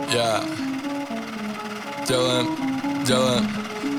Я делаем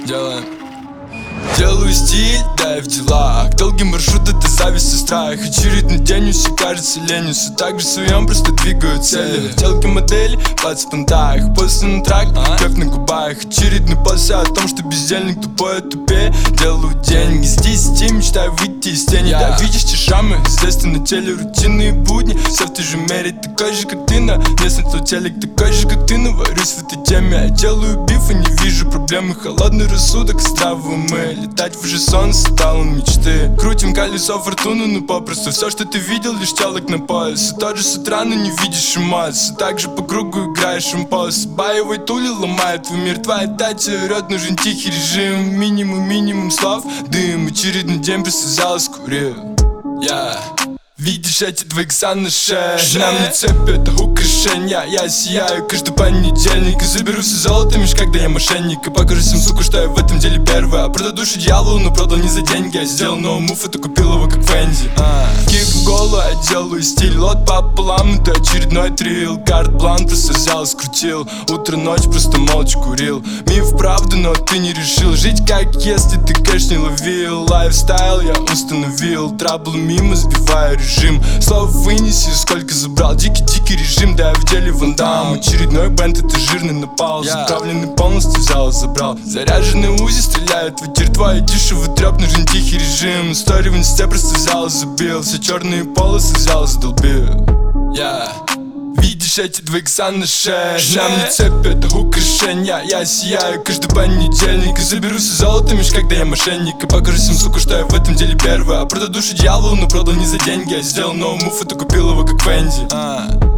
Делаю стиль, да и в делах. Долгий маршрут — это зависть и страх. Очередной день все кажется ленью. Все так же в своем просто двигают цели. Телки модели под спонтах. После на трак, кровь на губах. Очередной пост о том, что бездельник тупой тупее. Делаю деньги с 10, мечтаю выйти из тени. Да, видишь те шрамы, здесь ты на теле. Рутинные будни, все в той же мере. Такой же, как ты на местный твой телек. Такой же, как ты, но варюсь в этой теме. Я делаю биф и не вижу проблемы. Холодный рассудок, здравый умы. Летать в же сон стало мечты. Крутим колесо фортуны, ну попросту. Все, что ты видел, лишь телок на пояс. И тот же с утра, но не видишь эмоций. Так же по кругу играешь импос. Боевой тули ломает твой мир. Твоя дача орет, нужен тихий режим. Минимум слов, дым. Очередной день просто взял, скурил. Видишь эти 2 икса на шее? Нам не цепь, это украшения. Я сияю каждый понедельник и заберу все золото меж, когда я мошенник. И покажу всем, сука, что я в этом деле первый. А продал душу дьяволу, но продал не за деньги. Я сделал новый мув, это купил его как Фэнди. Кик в голову, я делаю стиль. Лот пополам, это очередной трил. Карт-блан просто взял и скрутил. Утро, ночь, просто молча курил. Миф правда, но ты не решил жить как если ты кэш не ловил. Лайфстайл я установил. Траблы мимо, сбиваю режим. Слово вынеси, сколько забрал. Дикий режим, да я в деле Ван Дам. Очередной бенд, это жирный напал. Заправленный полностью взял и забрал. Заряженный УЗИ стреляет в эфир. Твой дешевый трёп, нужен тихий режим. Стори в инсте просто взял и забил. Все черные полосы взял и задолбил. Видишь эти 2 икса на шее? Нам не цепь, это украшения. Я сияю каждый понедельник и заберу все золото меж, когда я мошенник. И покажу всем, сука, что я в этом деле первый. А продал душу дьяволу, но продал не за деньги. Я сделал новый мув, это купил его как Фэнди.